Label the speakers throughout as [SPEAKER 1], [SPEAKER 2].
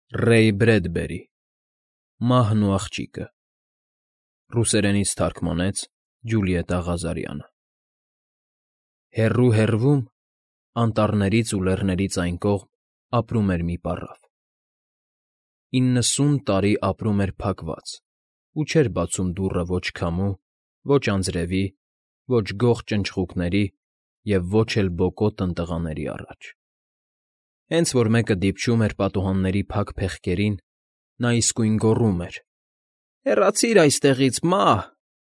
[SPEAKER 1] Ռեյ Բրեդբերի Մահն ու աղջիկը Ռուսերենից թարգմանեց Ջուլիետտա Ղազարյանը Հեռու, անտառներից ու լեռներից այն կողմ ապրում էր մի պառավ։ 90 տարի ապրում էր փակված ու չէր բացում դուռը ոչ քամու, ոչ անձրևի, ոչ գող ճնճղուկների և ոչ էլ բոկոտ տնտղաների առաջ։ Հենց որ մեկը դիպչում էր պատուհանների փակ փեղկերին, նա իսկույն գոռում էր. «Հեռացիր այստեղից, մահ»։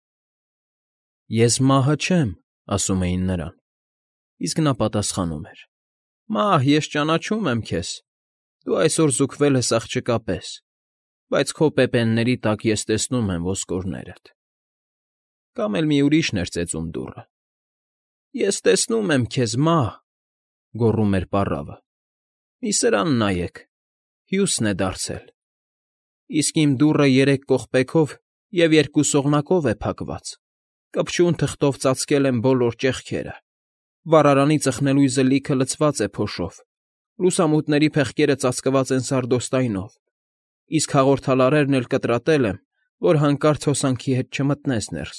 [SPEAKER 1] «Ես մահը չեմ», ասում էին նրան, իսկ նա պատասխանում էր. «Մահ, ես ճանաչում եմ քեզ, դու այսօր զուգվել ես աղջկա պես, բայց քո պեպենների տակ ես տեսնում եմ ոսկորներդ»։ Կամ էլ մի ուրիշն էր ծեծում դուռը. «Ես տեսնում եմ քեզ, մահ», գոռում էր պառավը, «մի սրան նայեք, հյուսն է դարձել, իսկ իմ դուռը 3 կողպեքով և 2 սողնակով է փակված, կպչուն թղթով ծածկել եմ բոլոր ճեղքերը, վառարանի ծխնելույզը լիքը լցված է փոշով, լուսամուտների փեղկերը ծածկված են սարդոստայնով, իսկ հաղորդալարերն էլ կտրատել եմ, որ հանկարծ հոսանքի հետ չմտնես ներս։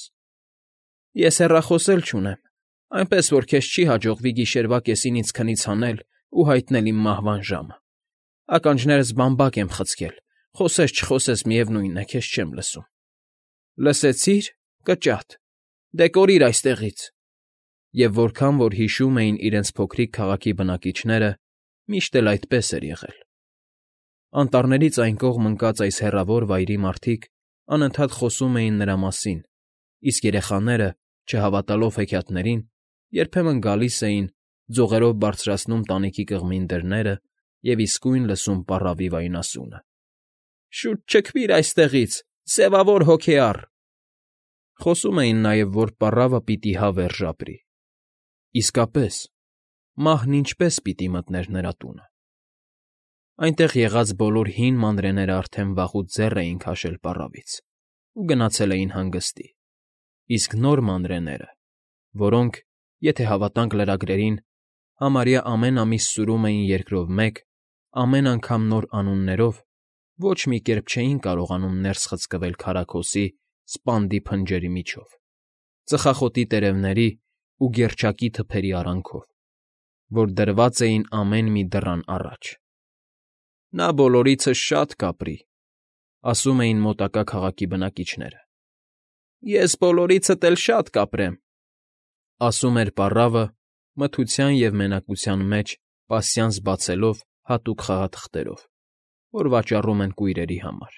[SPEAKER 1] Ես հեռախոս էլ չունեմ, այնպես որ քեզ չի հաջողվի գիշերվա կեսին ինձ քնից հանել ու հայտնել իմ մահվան ժամը։ Ականջներս բամբակ եմ խցկել, խոսես-չխոսես միևնույն է, քեզ չեմ լսում։ Լսեցի՞ր, կճատ, դե կորիր այստեղից»։ Եվ որքան որ հիշում էին իրենց փոքրիկ քաղաքի բնակիչները, միշտ էլ այդպես էր եղել։ Անտառներից այն կողմ ընկած այս հեռավոր վայրի մարդիկ անընդհատ խոսում էին նրա մասին, իսկ երեխաները, չհավատալով հեքիաթներին, երբեմն գալիս էին, ձողերով բարձրացնում տանիքի կողմին դռները և իսկույն լսում պառավի վայնասունը. «Շուտ չքվիր այստեղից, սևավոր հոգեառ»։ Խոսում էին նաև, որ պառավը պիտի հավերժ ապրի։ Իսկապես, մահն ինչպե՞ս պիտի մտներ նրա տունը։ Այնտեղ եղած բոլոր հին մանրէները արդեն վաղուց ձեռ էին քաշել պառավից ու գնացել էին հանգստի, իսկ նոր մանրէները, որոնք, եթե հավատանք լրագրերին, համարյա ամեն ամիս սուրում էին երկրով մեկ, ամեն անգամ նոր անուններով, ոչ մի կերպ չէին կարողանում ներս խցկվել քարաքոսի սպանդի փնջերի միջով, ծխախոտի տերևների ու գերչակի թփերի արանքով, որ դրված էին ամեն մի դռան առաջ։ «Նա բոլորիցս շատ կապրի», ասում էին մոտակա քաղաքի բնակիչները։ «Ես բոլորիցդ էլ շատ կապրեմ», ասում էր պառավը, մթության և մենակության մեջ պասյանս բացելով հատուկ խաղաթղթերով, որ վաճառում են կույրերի համար։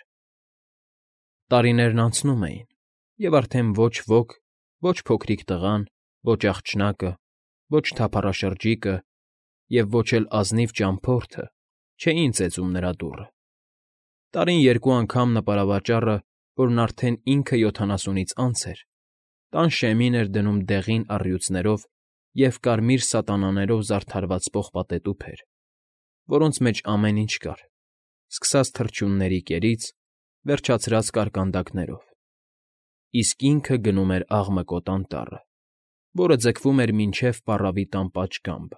[SPEAKER 1] Տարիներն անցնում էին, և արդեն ոչ ոք, ոչ փոքրիկ տղան, ոչ աղջնակը, ոչ թափառաշրջիկը և ոչ էլ ազնիվ ճամփորդը չէին ծեծում նրա դուռը։ Տարին 2 անգամ նպարավաճառը, որն արդեն ինքը 70-ից անց էր, տան շեմին էր դնում դեղին առյուծներով և կարմիր սատանաներով զարդարված պողպատե տուփեր, որոնց մեջ ամեն ինչ կար, սկսած թռչունների կերից, վերջացրած կարկանդակներով, իսկ ինքը գնում էր աղմկոտ անտառը, որը ձգվում էր մինչև պառավի տան պատշգամբը,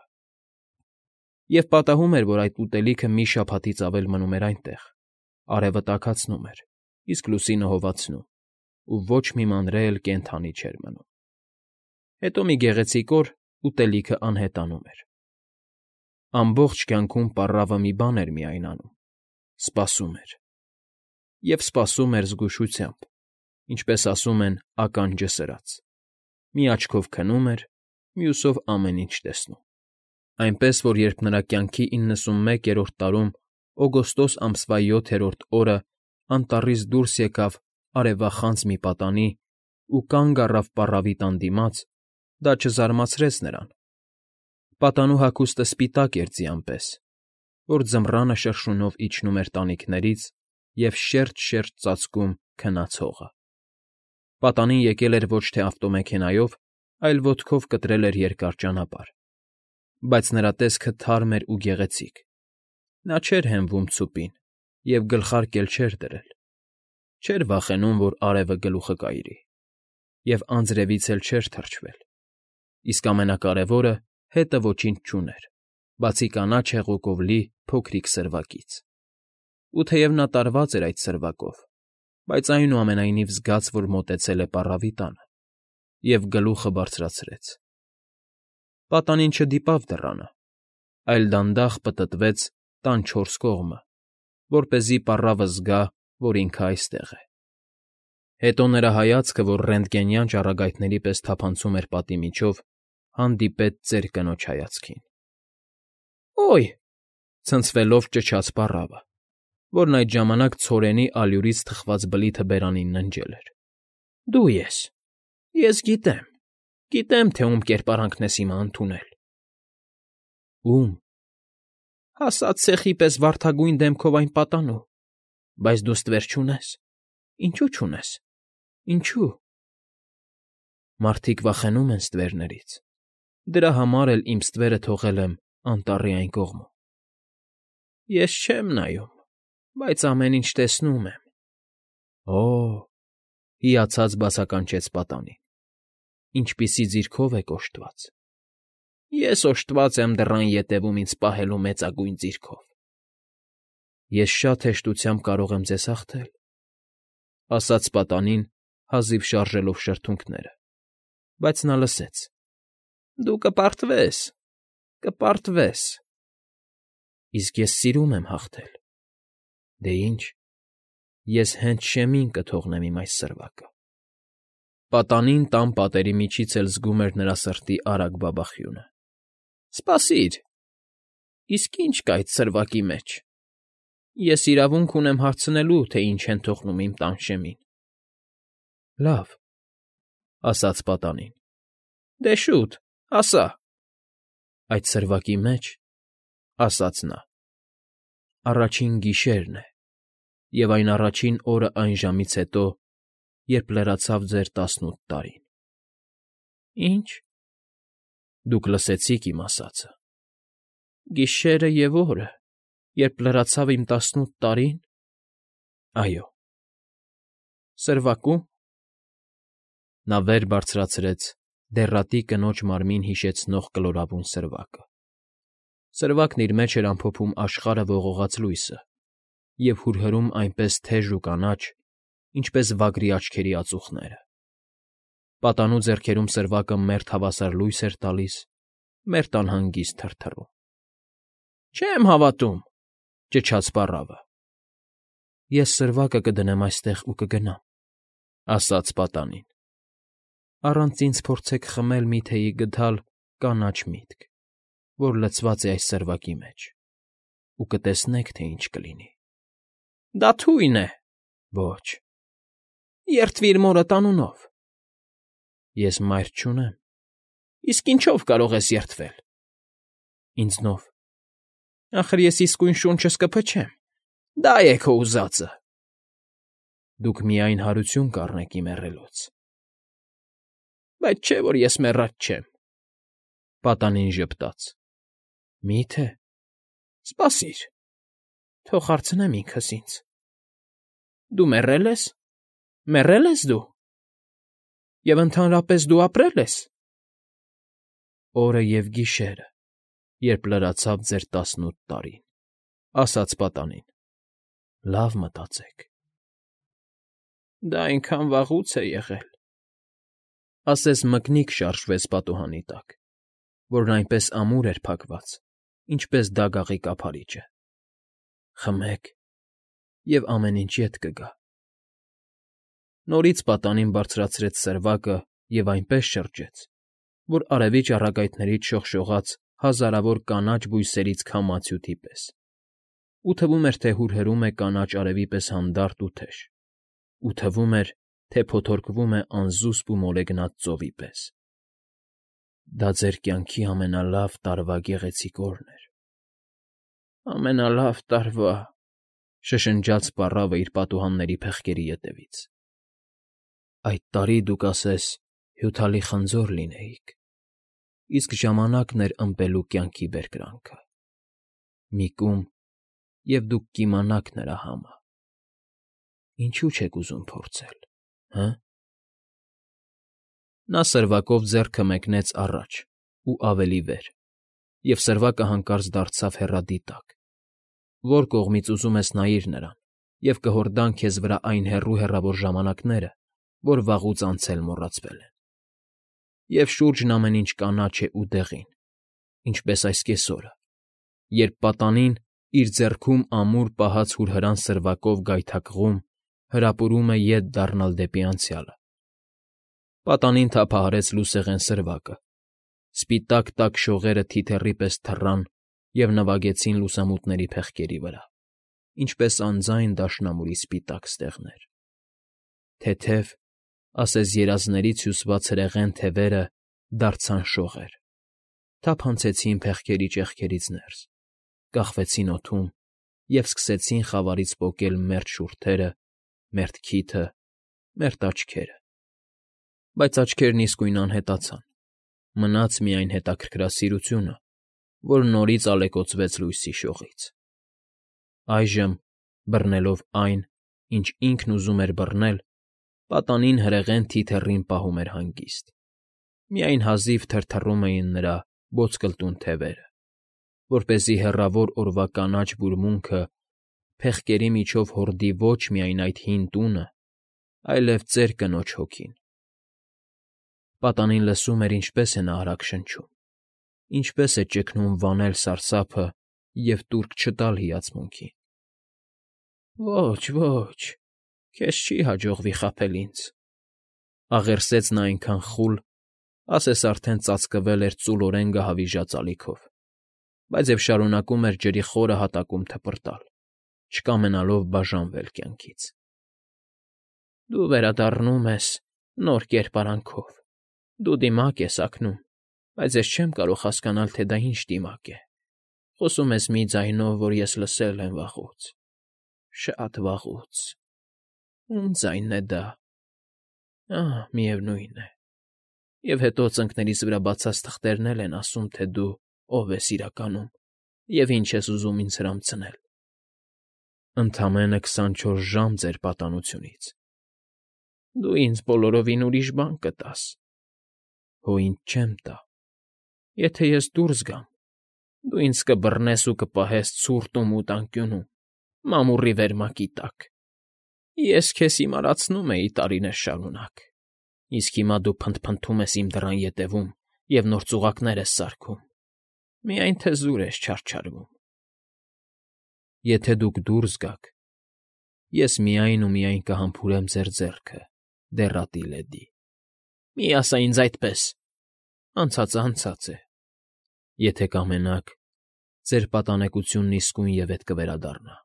[SPEAKER 1] և պատահում էր, որ այդ ուտելիքը մի շաբաթից ավել մնում էր այնտեղ, արևը տաքացնում էր, իսկ լուսինը հովացնում, ու ոչ մի մանրէ էլ կենդանի չէր մնում։ Հետո մի գեղեցիկ օր ուտելիքը անհետանում էր։ Ամբողջ կյանքում պառավը մի բան էր միայն անում. սպասում էր։ Եվ սպասում էր զգուշությամբ, ինչպես ասում են, ականջը սրած։ Մի աչքով քնում էր, մյուսով ամեն ինչ տեսնում։ Այնպես որ երբ նրա կյանքի 91-րդ տարում օգոստոս ամսվա 7-րդ օրը անտառից դուրս եկավ արևախանձ մի պատանի ու կանգ առավ պառավի տան դիմաց, դա չզարմացրեց նրան։ Պատանու հագուստը սպիտակ էր ձիան պես, որ ձմռանը շրշյունով իջնում էր տանիքներից և շերջ֊շերջ ծածկում քնած հողը։ Պատանին եկել էր ոչ թե ավտոմեքենայով, այլ ոտքով կտրել էր երկար ճանապարհ, բայց նրա տեսքը թարմ էր ու գեղեցիկ։ Նա չէր հենվում ցուպին և գլխարկ էլ չէր դրել, չէր վախենում, որ արևը գլուխը կայրի, և անձրևից էլ չէր թրջվել, իսկ ամենակարևորը, հետը ոչինչ չուներ, բացի կանաչ հեղուկով լի փոքրիկ սրվակից։ ու թեև նա տարված էր այդ սրվակով, բայց այնուամենայնիվ զգաց, որ մոտեցել է պառավի տանը, և գլուխը բարձրացրեց։ Պատանին չդիպավ դռանը, այլ դանդաղ պտտվեց տան չորս կողմը, որպեսզի պառավը զգա, որ ինքը այստեղ է։ Հետո նրա հայացքը, որ ռենտգենյան ճառագայթների պես թափանցում էր պատի միջով, հանդիպեց ծեր կնոջ հայացքին։ «Օյ», ցնցվելով ճչաց պառավը, որն այդ ժամանակ ցորենի ալյուրից թխված բլիթը բերանին ննջել էր։ «Դու ես գիտեմ, թե ում կերպարանքն ես հիմա ընդունել»։ «Ում»։ «Հասած ցեխի պես վարդագույն դեմքով այն պատանու, բայց դու ստվեր չունես։ Ինչու՞ չունես, ինչու՞։ Մարդիկ վախենում են ստվերներից, դրա համար էլ իմ ստվերը թողել եմ անտառի այն կողմում։ Ես չեմ նայում, բայց ամեն ինչ տեսնում եմ»։ «Օ՜», հիացած բացականչեց պատանին, ինչպիսի ձիրքով եք օժտված։ «Ես օժտված եմ դռան ետևում ինձ պահելու մեծագույն ձիրքով»։ «Ես շատ հեշտությամբ կարող եմ ձեզ հաղթել», ասաց պատանին, հազիվ շարժելով շրթունքները, բայց նա լսեց։ «Դու կպարտվես»։ «Իսկ ես սիրում եմ հաղթել։ Դե ինչ, ես հենց շեմին կթողնեմ իմ այս սրվակը»։ Պատանին տան պատերի միջից էլ զգում էր նրա սրտի արագ բաբախյունը։ «Սպասիր, իսկ ի՞նչ կա այդ սրվակի մեջ։ Ես իրավունք ունեմ հարցնելու, թե ինչ են թողնում իմ տան շեմին»։ «Լավ», ասաց պատանին։ «Դե շուտ, ասա»։ «Այդ սրվակի մեջ, ասաց նա, առաջին գիշերն է, և այն առաջին օրը այն ժամից հետո, երբ լրացավ ձեր 18 տարին»։ «Ի՞նչ»։ «Դուք լսեցիք իմ ասածը»։ «Գիշերը և օրը, երբ լրացավ իմ 18 տարի՞ն»։ «Այո»։ «Սրվակու՞մ»։ Նա վեր բարձրացրեց դեռատի կնոջ մարմին հիշեցնող կլորավուն սրվակը։ Սրվակն իր մեջ էր ամփոփում աշխարհը ողողած լույսը և հուրհրում այնպես թեժ ու կանաչ, ինչպես վագրի աչքերի ածուխները։ Պատանու ձեռքերում սրվակը մերթ հավասար լույս էր տալիս, մերթ անհանգիստ թրթռում։ «Չեմ հավատում», ճչաց պառավը։ «Ես սրվակը կդնեմ այստեղ ու կգնամ», ասաց պատանին։ «Առանց ինձ փորձեք խմել մի թեյի գդալ կանաչ միտք, որ լցված է այս սրվակի մեջ, ու կտեսնեք, թե ինչ կլինի»։ «Դա թույն է»։ «Ոչ»։ «Երդվիր մորդ անունով»։ «Ես մայր չունեմ»։ «Իսկ ինչո՞վ կարող ես երդվել»։ «Ինձնով»։ «Ախր ես իսկույն շունչս կփչեմ։ Դա է քո ուզածը»։ «Դուք միայն հարություն կառնեք իմ մեռելուց»։ «Բայց չէ՞ որ ես մեռած չեմ»։ Պատանին ժպտաց։ «Մի՞թե»։ «Սպասիր, թող հարցնեմ ինքս ինձ. դու մեռե՞լ ես։ Մեռե՞լ ես դու։ Եվ ընդհանրապես դու ապրե՞լ ես»։ «Օրը և գիշերը, երբ լրացավ ձեր 18 տարին», ասաց պատանին։ «Լավ մտածեք»։ «Դա այնքան վաղուց է եղել»։ Ասես մկնիկ շարժվեց պատուհանի տակ, որն այնպես ամուր էր փակված, ինչպես դագաղի կափարիչը։ «Խմեք, և ամեն ինչ ետ կգա»։ Նորից պատանին բարձրացրեց սրվակը և այնպես շրջեց, որ արևի ճառագայթներից շողշողաց հազարավոր կանաչ բույսերից քամացյուտի պես, ու թվում էր, թե հուրհրում է կանաչ արևի պես հանդարտ ու թեժ, ու թվում էր, թե փոթորկվում է անզուսպ ու մոլեգնած ծովի պես։ «Դա ձեր կյանքի ամենալավ տարվա գեղեցիկ օրն էր»։ «Ամենալավ տարվա», շշնջաց պառավը իր պատուհանների փեղկերի ետևից։ «Այդ տարի դուք ասես հյութալի խնձոր լինեիք, իսկ ժամանակն էր ըմպելու կյանքի բերկրանքը։ Մի կում, և դուք կիմանաք նրա համը։ Ինչու՞ չեք ուզում փորձել, հը»։ Նա սրվակով ձեռքը մեկնեց առաջ ու ավելի վեր, և սրվակը հանկարծ դարձավ հեռադիտակ, որ կողմից ուզում ես նայիր նրան, և կհորդան քեզ վրա այն հեռու֊հեռավոր ժամանակները, որ վաղուց անցել մոռացվել են։ Եվ շուրջն ամեն ինչ կանաչ է ու դեղին, ինչպես այս կեսօրը, երբ պատանին իր ձեռքում ամուր պահած հուրհրան սրվակով գայթակղում հրապուրում է ետ դառնալ դեպի անցյալը։ Պատանին թափահարեց լուսեղեն սրվակը, սպիտակ տաք շողերը թիթեռի պես թռան և նվագեցին լուսամուտների փեղկերի վրա, ինչպես անձայն դաշնամուրի սպիտակ ստեղներ։ Թեթև, ասես երազներից հյուսված հրեղեն թևերը դարձան շողեր, թափանցեցին փեղկերի ճեղքերից ներս, կախվեցին օդում և սկսեցին խավարից պոկել մերթ շուրթերը, մերթ քիթը, մերթ աչքերը։ Բայց աչքերն իսկույն անհետացան, մնաց միայն հետաքրքրասիրությունը, որ նորից ալեկոծվեց լույսի շողից։ Այժմ, բռնելով այն, ինչ ինքն ուզում էր բռնել, պատանին հրեղեն թիթեռին պահում էր հանգիստ։ Միայն հազիվ թրթռում էին նրա ոսկլտուն թևերը, որպեսզի հեռավոր օրվա կանաչ բուրմունքը փեղկերի միջով հորդի ոչ միայն այդ հին տունը, այլև ծեր կնոջ հոգին։ Պատանին լսում էր, ինչպես է նա արագ շնչում, ինչպես է ճգնում վանել սարսափը և տուրք չտալ հիացմունքին։ Ոչ, ոչ, քեզ չի հաջողվի խաբել ինձ,֊ աղերսեց նա այնքան խուլ, ասես արդեն ծածկվել էր ծուլորեն գահավիժած ալիքով, բայց և շարունակում էր ջրի խորը հատակում թպրտալ, չկամենալով բաժանվել կյանքից։ Դու վերադառնում ես նոր կերպարանքով, դու դիմակ ես ակնում, բայց ես չեմ կարող հասկանալ, թե դա ինչ դիմակ է։ Խոսում ես մի ձայնով, որ ես լսել եմ վաղուց, շատ վաղուց։ Ո՞ւմ ձայնն է դա։ Միևնույն է։ Եվ հետո ծնկներիս վրա բացած թղթերն էլ են ասում, թե դու ով ես իրականում և ինչ ես ուզում ինձ հրամցնել։ Ընդամենը 24 ժամ ձեր պատանությունից։ Դու ինձ բոլորովին ուրիշ բան կտաս։ Հո ինձ չեմ տա։ Եթե ես դուրս գամ, դու ինձ կբռնես ու կպահես ցուրտ ու մութ անկյունում, մամուռի վերմակի տակ։ Ես քեզ հիմարացնում էի տարիներ շարունակ, իսկ հիմա դու փնթփնթում ես իմ դռան ետևում և նոր ծուղակներ ես սարքում, միայն թզուր ես չարչարվում։ Եթե դուք դուրս գաք, ես միայն ու միայն կհամբուրեմ ձեր ձեռքը, դեռատի լեդի։ Մի ասա ինձ այդպես. անցածը անցած է։ Եթե կամենաք, ձեր պատանեկությունն իսկույնևեթ կվերադառնա։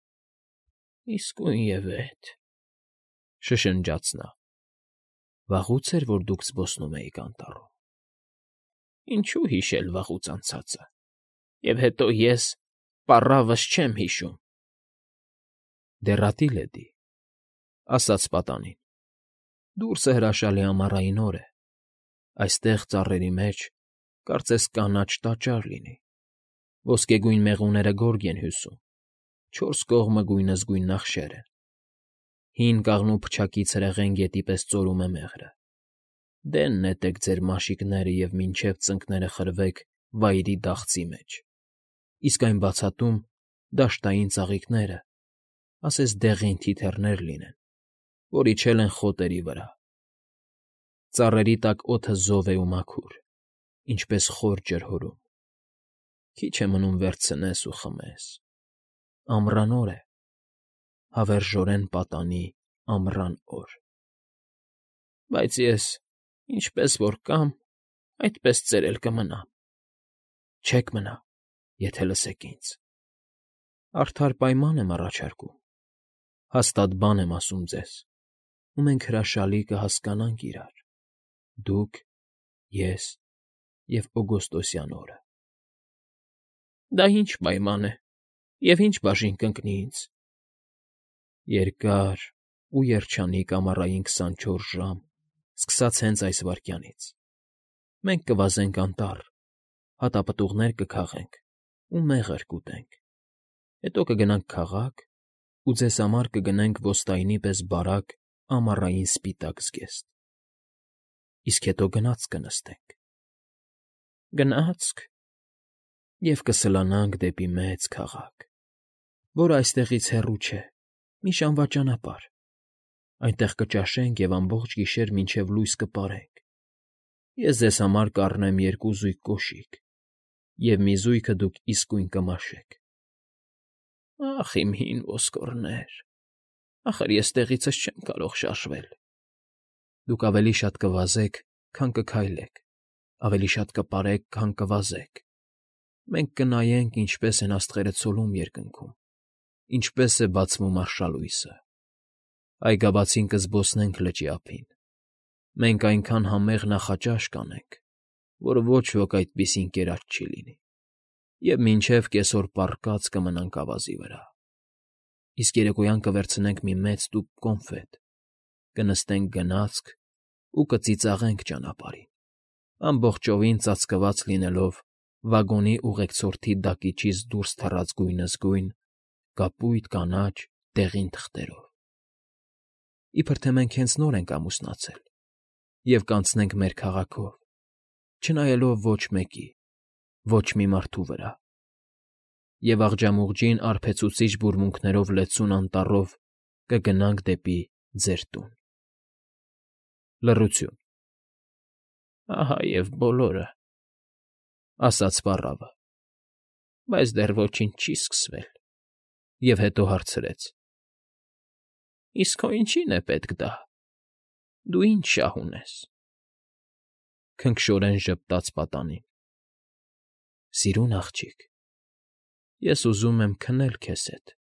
[SPEAKER 1] Իսկույնևեթ,֊ շշնջաց նա։ Վաղուց էր, որ դուք զբոսնում էիք անտառում։ Ինչու հիշել վաղուց անցածը։ Եվ հետո ես պառավս չեմ հիշում։ Դեռատի լեդի,֊ ասաց պատանին։ Դուրսը հրաշալի ամառային օր է։ Այստեղ ծառերի մեջ կարծես կանաչ տաճար լինի։ Ոսկեգույն մեղուները գորգ են հյուսում, չորս կողմը գույնզգույն նախշեր են։ Հին կաղնու փչակից հրեղեն գետի պես ծորում է մեղրը։ Դեն նետեք ձեր մաշիկները և մինչև ծնկները խրվեք վայրի դաղձի մեջ, իսկ այն բացատում դաշտային ծաղիկները, ասես դեղին թիթեռներ լինեն, որ իջել են խոտերի վրա։ Ծառերի տակ օդը զով է ու մաքուր, ինչպես խոր ջրհորում։ Քիչ է մնում վերցնես ու խմես։ Ամռան օր է, հավերժորեն պատանի ամռան օր։ Բայց ես, ինչպես որ կամ, այդպես ծեր էլ կմնամ։ Չեք մնա, եթե լսեք ինձ։ Արդար պայման եմ առաջարկում, հաստատ բան եմ ասում ձեզ, ու մենք հրաշալի կհասկանանք իրար, դուք, ես և օգոստոսյան օրը։ Դա ի՞նչ պայման է, և ի՞նչ բաժին կընկնի ինձ։ Երկար ու երջանիկ ամառային 24 ժամ, սկսած հենց այս վայրկյանից։ Մենք կվազենք անտառ, հատապտուղներ կքաղենք ու մեղր կուտենք։ Հետո կգնանք քաղաք ու ձեզ համար կգնենք ոստայնի պես բարակ ամառային սպիտակ զգեստ։ Իսկ հետո գնաց կնստենք։ Գնացք և կսլանանք դեպի մեծ քաղաք։ որ այստեղից հեռու չէ, մի ժամվա ճանապարհ։ Այնտեղ կճաշենք և ամբողջ գիշեր մինչև լույս կպարենք։ Ես ձեզ համար կառնեմ 2 զույգ կոշիկ, և մի զույգը դուք իսկույն կմաշեք։ Ախ, իմ հին ոսկորներ, ախր ես տեղիցս չեմ կարող շարժվել։ Դուք ավելի շատ կվազեք, քան կքայլեք, ավելի շատ կպարեք, քան կվազեք։ Մենք կնայենք, ինչպես են աստղերը ցոլում երկնքում, ինչպես է բացվում արշալույսը։ Այգաբացին կզբոսնենք լճի ափին։ Մենք այնքան համեղ նախաճաշ կանենք, որ ոչ ոք այդպիսին կերած չի լինի, և մինչև կեսօր պառկած կմնանք ավազի վրա։ Իսկ երեկոյան կվերցնենք մի մեծ տուփ կոնֆետ, կնստենք գնացք ու կծիծաղենք ճանապարհին, ամբողջովին ծածկված լինելով վագոնի ուղեկցորդի դակիչից դուրս թռած գույնզգույն, կապույտ կանաչ դեղին թղթերով։ Իբր թե մենք հենց նոր ենք ամուսնացել և կանցնենք մեր քաղաքով, չնայելով ոչ մեկի, ոչ մի մարդու վրա, և աղջամուղջին արբեցուցիչ բուրմունքներով լեցուն անտառով կգնանք դեպի ձեր տուն։ Լռություն։ Ահա և բոլորը, ասաց պառավը, բայց դեռ ոչինչ չի սկսվել, և հետո հարցրեց. Իսկ քո ինչի՞ն է պետք դա, դու ի՞նչ շահ ունես։ Քնքշորեն ժպտաց պատանին. Սիրուն աղջիկ, ես ուզում եմ քնել քեզ հետ։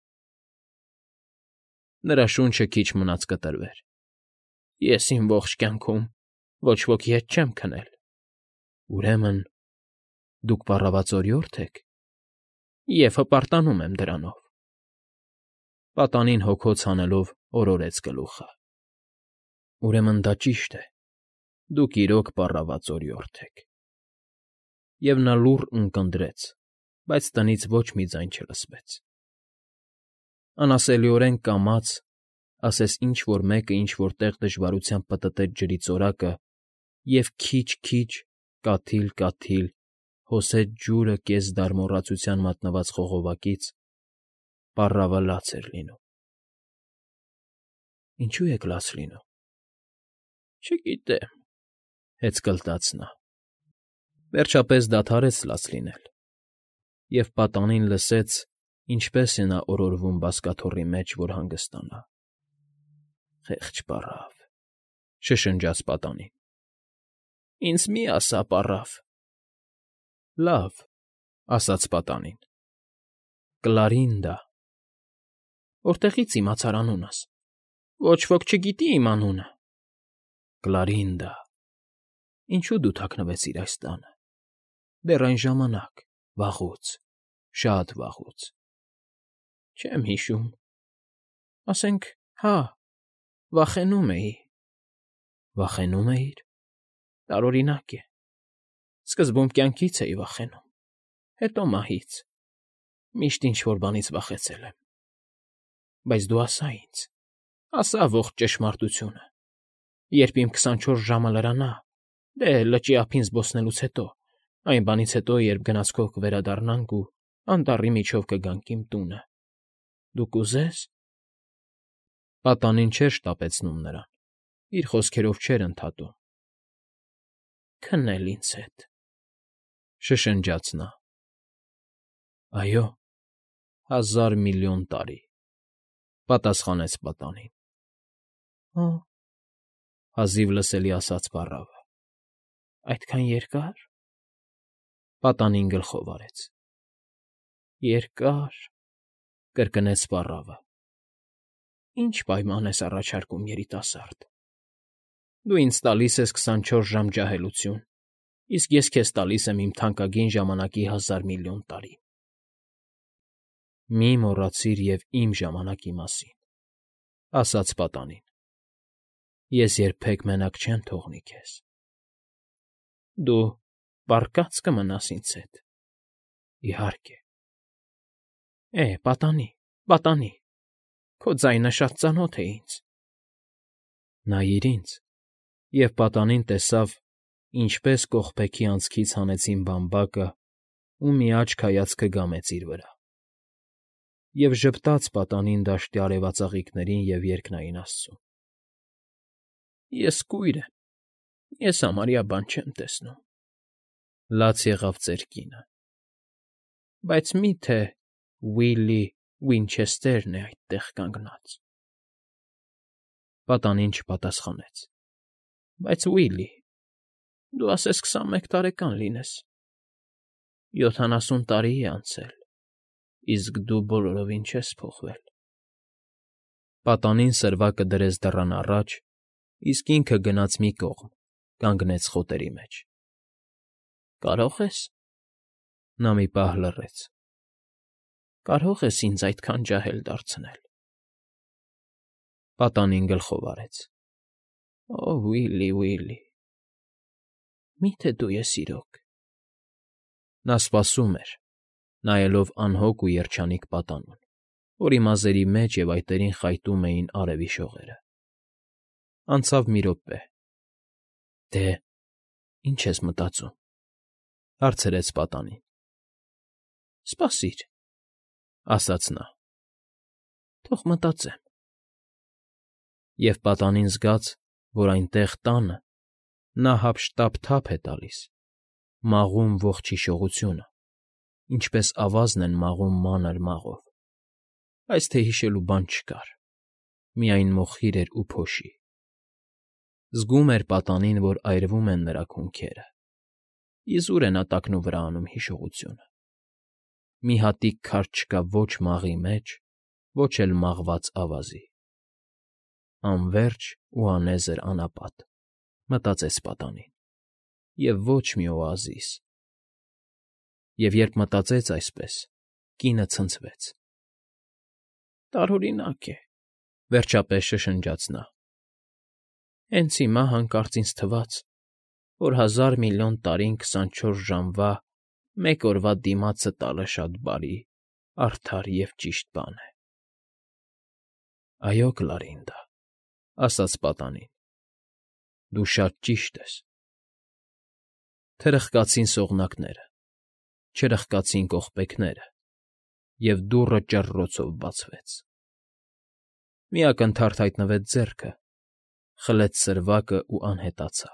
[SPEAKER 1] Նրա շունչը քիչ մնաց կտրվեր։ Ես իմ ողջ կյանքում ոչ ոքի հետ չեմ քնել։ Ուրեմն դուք պառավացորյո՞րդ եք, և հպարտանում եմ դրանով։ Պատանին հոգոց հանելով օրորեց գլուխը։ Ուրեմն դա ճիշտ է, դուք իրոք պառավացորյորդ եք։ Եվ նա լուռ ունկնդրեց, բայց տնից ոչ մի ձայն չլսվեց։ Անասելիորեն կամաց, ասես ինչ֊որ մեկը ինչ֊որ տեղ դժվարությամբ պտտեց ջրի ծորակը և քիչ֊քիչ, կաթիլ֊կաթիլ հոսեց ջուրը կես-դար մոռացության մատնված խողովակից, պառավը լաց էր լինում։ Ինչո՞ւ եք լաց լինում։ Չգիտեմ, հեծկլտաց նա։ Վերջապես դադարեց լաց լինել, և պատանին լսեց, ինչպես է նա օրորվում բազկաթոռի մեջ, որ հանգստանա։ Խեղճ պառավ, շշնջաց պատանին։ Ինձ մի ասա, պառավ։ Լավ, ասաց պատանին։ Կլարինդա։ Որտեղի՞ց իմացար անունս։ Ոչ ոք չգիտի իմ անունը։ Կլարինդա։ Ինչո՞ւ դու թաքնվեցիր այս տանը։ Դեռ այն ժամանակ, վաղուց, շատ վաղուց։ Չեմ հիշում։ Ասենք, հա, վախենում էի։ Վախենու՞մ էիր։ Տարօրինակ է։ Սկզբում կյանքից էի վախենում, հետո մահից։ Միշտ ինչ֊որ բանից վախեցել եմ։ Բայց դու ասա ինձ, ասա ողջ ճշմարտությունը, երբ իմ 24 ժամը լրանա, դե, լճի ափին զբոսնելուց հետո, այն բանից հետո, երբ գնացքով կվերադառնանք ու անտառի միջով կգանք իմ տունը, դու կուզե՞ս։ Պատանին չէր շտապեցնում նրան, իր խոսքերով չէր ընդհատում։ Քնել ինձ հետ, շշնջաց նա։ Այո, 1000 միլիոն տարի, պատասխանեց պատանին։ Օ, հազիվ լսելի ասաց պառավը։ Այդքան երկա՞ր։ Պատանին գլխով արեց։ Երկար, կրկնեց պառավը։ Ինչ պայման ես առաջարկում, երիտասարդ։ Դու ինձ տալիս ես 24 ժամ ջահելություն, իսկ ես քեզ տալիս եմ իմ թանկագին ժամանակի 1000 միլիոն տարի։ Մի մոռացիր և իմ ժամանակի մասին, ասաց պատանին։ Ես երբեք մենակ չեմ թողնի քեզ։ Դու պառկա՞ծ կմնաս ինձ հետ։ Իհարկե։ Պատանի, քո ձայնը շատ ծանոթ է ինձ։ Նայիր ինձ, և պատանին տեսավ, ինչպես կողպեքի անցքից հանեցին բամբակը ու մի աչք հայացքը գամեց իր վրա։ և ժպտաց պատանին դաշտի արևածաղիկներին և երկնային աստծուն։ Ես կույր եմ, ես համարյա բան չեմ տեսնում, լաց եղավ ծեր կինը, բայց մի՞թե Ուիլլի Վինչեսթերն է այդտեղ կանգնած։ Պատանին չպատասխանեց։ Բայց Ուիլլի, դու ասես 21 տարեկան լինես, 70 տարի է անցել, իսկ դու բոլորովին չես փոխվել։ Պատանին սրվակը դրեց դռան առաջ, իսկ ինքը գնաց մի կողմ, կանգնեց խոտերի մեջ։ Կարո՞ղ ես։ Նա մի պահ լռեց։ Կարո՞ղ ես ինձ այդքան ջահել դարձնել։ Պատանին գլխով արեց։ Օ, Ուիլլի, Ուիլլի, մի՞թե դու ես իրոք։ Նա սպասում էր, նայելով անհոգ ու երջանիկ պատանուն, որի մազերի մեջ և այտերին խայտում էին արևի շողերը։ Անցավ մի րոպե։ Դե, ի՞նչ ես մտածում, հարցրեց պատանին։ Սպասիր, ասաց նա։ Թող մտածեմ։ Եվ պատանին զգաց, որ այնտեղ տանը նա հափշտապ թափ է տալիս, մաղում ողջ հիշողությունը, ինչպես ավազն են մաղում մանր մաղով, բայց թե հիշելու բան չկար, միայն մոխիր էր ու փոշի։ Զգում էր պատանին, որ այրվում են նրա քունքերը, իզուր է նա տակնուվրա անում հիշողությունը։ Մի հատիկ քար չկա ոչ մաղի մեջ, ոչ էլ մաղված ավազի։ Անվերջ ու անեզր անապատ, մտածեց պատանին, և ոչ մի օազիս։ Եվ երբ մտածեց այսպես, կինը ցնցվեց։ Տարօրինակ է, վերջապես շշնջաց նա։ Հենց հիմա հանկարծ ինձ թվաց, որ 1000 միլիոն տարին 24 ժամվա մեկ օրվա դիմացը տալը շատ բարի, արդար և ճիշտ բան է։ Այո, Կլարինդա, ասաց պատանին, դու շատ ճիշտ ես։ Թրխկացին սողնակները, չրխկացին կողպեքները, և դուռը ճռռոցով բացվեց։ Մի ակնթարթ հայտնվեց ձեռքը, խլեց սրվակը ու անհետացավ։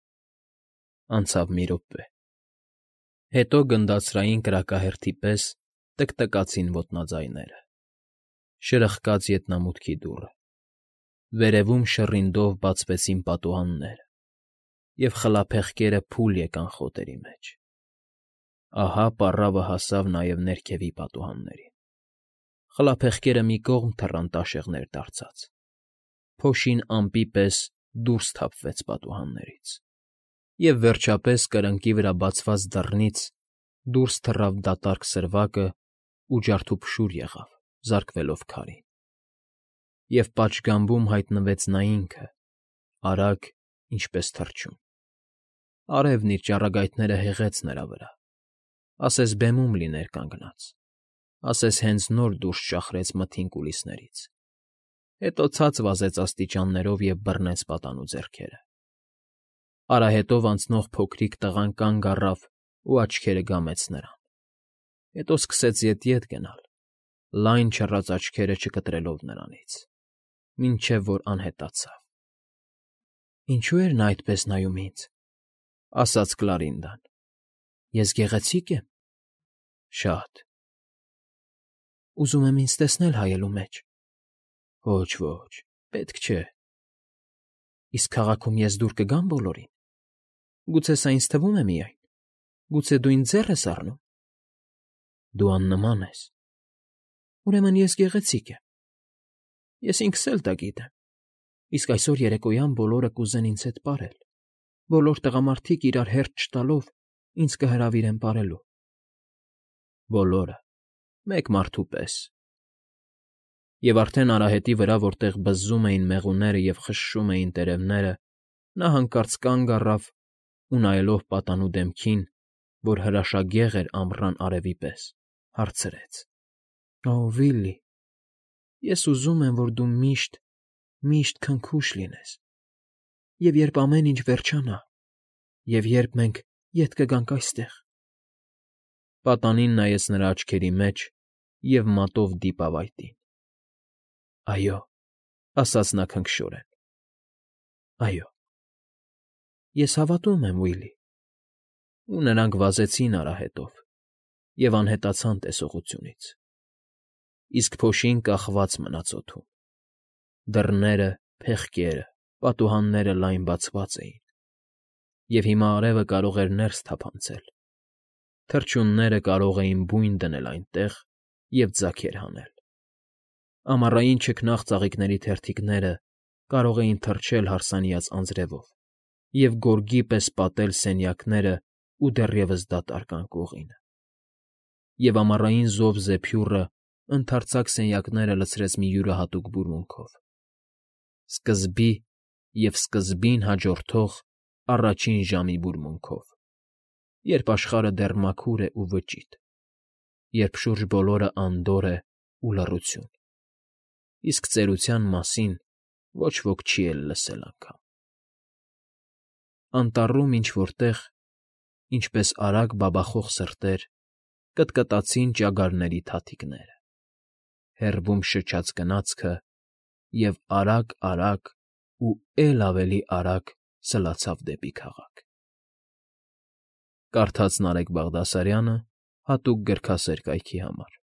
[SPEAKER 1] Անցավ մի րոպե։ Հետո գնդացրային կրակահերթի պես տկտկացին ոտնաձայները։ Շրխկաց ետնամուտքի դուռը։ Վերևում շռինկով բացվեցին պատուհանները, և խլափեղկերը փուլ եկան խոտերի մեջ։ Ահա պառավը հասավ նաև ներքևի պատուհաններին։ Խլափեղկերը մի կողմ թռան տաշեղներ դարձած։ Փոշին ամպի պես դուրս թափվեց պատուհաններից։ Եվ վերջապես կրկնակի վրա բացված դռնից դուրս թռավ դատարկ սրվակը ու ջարդուփշուր եղավ, զարկվելով քարին։ Եվ պատշգամբում հայտնվեց նա ինքը, արագ, ինչպես թռչուն։ Արևն իր ճառագայթները հեղեց նրա վրա, ասես բեմում լիներ կանգնած, ասես հենց նոր դուրս ճախրեց մթին կուլիսներից։ Հետո ցած վազեց աստիճաններով և բռնեց պատանու ձեռքերը։ Արահետով անցնող փոքրիկ տղան կանգ առավ ու աչքերը գամեց նրան։ Հետո սկսեց ետ գնալ, լայն չռած աչքերը չկտրելով նրանից, մինչև որ անհետացավ։ Ինչո՞ւ էր նա այդպես նայում ինձ, ասաց Կլարինդան։ Ես գեղեցի՞կ եմ։ Շատ։ Ուզում եմ ինձ տեսնել հայելու մեջ։ Ոչ, ոչ, պետք չէ։ Իսկ քաղաքում ես դուր կգամ բոլորին։ Գուցե սա ինձ թվում է միայն։ Գուցե դու ինձ ձեռ ես առնում։ Դու աննման ես։ Ուրեմն ես գեղեցիկ եմ։ Ես ինքս էլ դա գիտեմ։ Իսկ այսօր երեկոյան բոլորը կուզեն ինձ հետ պարել։ Բոլոր տղամարդիկ իրար հերթ չտալով ինձ կհրավիրեն պարելու։ Բոլորը, մեկ մարդու պես։ Եվ արդեն արահետի վրա, որտեղ բզզում էին մեղուները և խշշում էին տերևները, նա հանկարծ կանգ առավ ու, նայելով պատանու դեմքին, որ հրաշագեղ էր ամռան արևի պես, հարցրեց. Օ, Վիլլի, ես ուզում եմ, որ դու միշտ, միշտ քնքուշ լինես, և երբ ամեն ինչ վերջանա, և երբ մենք ետ կգանք այստեղ… Պատանին նայեց նրա աչքերի մեջ և մատով դիպավ այտին։ Այո, ասաց նա քնքշորեն, այո, ես հավատում եմ, Վիլի։ Ու նրանք վազեցին արահետով և անհետացան տեսողությունից, իսկ փոշին կախված մնաց օդում. դռները, փեղկերը, պատուհանները լայն բացված էին, և հիմա արևը կարող էր ներս թափանցել, թռչունները կարող էին բույն դնել այնտեղ և ձագեր հանել, ամառային չքնաղ ծաղիկների թերթիկները կարող էին թռչել հարսանիած անձրևով և գորգի պես պատել սենյակներն ու դեռևս դատարկ անկողինը, և ամառային զով զեփյուռը ընդարձակ սենյակները լցրեց մի յուրահատուկ բուրմունքով, սկզբի և սկզբին հաջորդող առաջին ժամի բուրմունքով, երբ աշխարհը դեռ մաքուր է ու վճիտ, երբ շուրջ բոլորը անդորր է ու լռություն, իսկ ծերության մասին ոչ ոք չի էլ լսել անգամ… Անտառում ինչ֊որ տեղ, ինչպես արագ բաբախող սրտեր, կտկտացին ճագարների թաթիկները, հեռվում շչաց գնացքը և արագ֊արագ ու էլ ավելի արագ սլացավ դեպի քաղաք… Կարդաց Նարեկ Բաղդասարյանը հատուկ գրքասեր կայքի համար։